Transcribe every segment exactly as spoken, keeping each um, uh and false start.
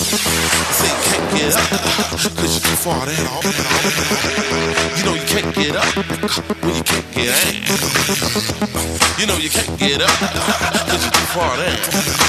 Say you can't get up, cause you're too far down. You know you can't get up when you can't get down. You know you can't get up, cause you're too far down.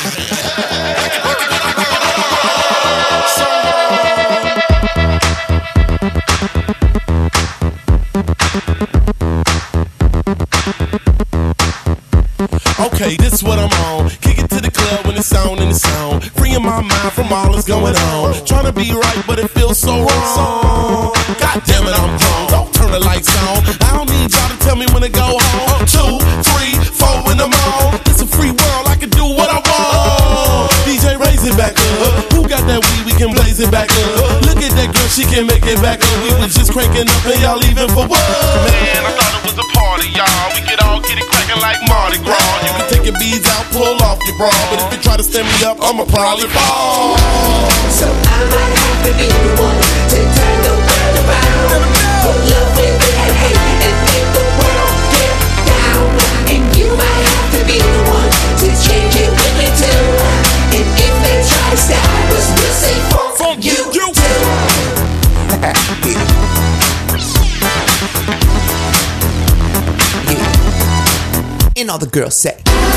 Okay, this what I'm on. Kick it to the club when it's on and it's on. Freeing my mind from all that's going on. Trying to be right, but it feels so wrong. God damn it, I'm grown. Don't turn the lights on. I don't need y'all to tell me when to go home. Two, three, four in the mall. It's a free world, I can do what I want. D J, raise it back up. Who got that weed? We can blaze it back up. Look at that girl, she can make it back up. We was just cranking up and y'all leaving for what? Man, I thought it was a party, y'all. We could all get it cracking like Mardi Gras. You can take your beads out, pull off your bra, but if you try to stand me up, I'ma probably fall. So I might have to be the one to turn the world around. Put love with that hate and make the world get down. And you might have to be the one to change it with me too. And if they try to stop us, we'll say fuck you, you too. And all the girls say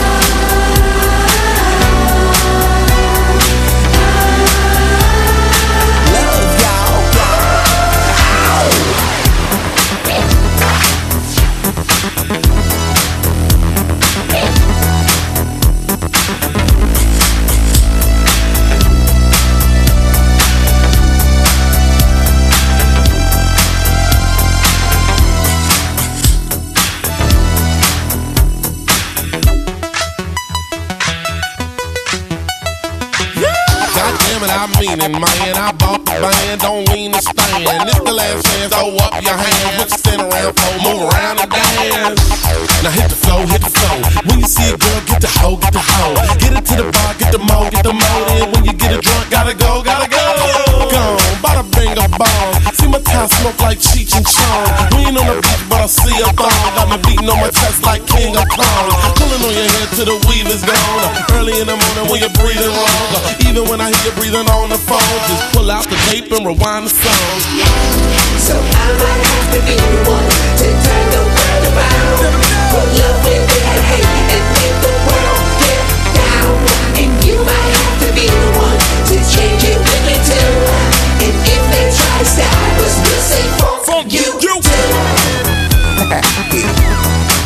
I mean it, man, I bought the band, don't mean to stand. It's the last chance, throw up your hands. What you stand around for, move around and dance. Now hit the flow, hit the flow. When you see a girl, get the hoe, get the hoe. Get it to the bar, get the mo, get the mo. Then when you get a drunk, gotta go, gotta go. Gone, bada bring a bomb. See my tie smoke like Cheech and Chong. We ain't on the beach, but I see a thong. Got me beating on my chest like King of Kong. Pulling on your head till the weave is gone. Early in the morning when you're breathing wrong. Even when I hear you breathing on the phone, just pull out the tape and rewind the song. So I might have to be the one to turn the world around. Put love with that hate and make the world get down. And you might have to be the one to change it with me too. And if they try to stop us, we'll say fuck you, you too.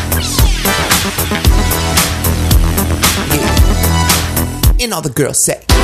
and all the girls say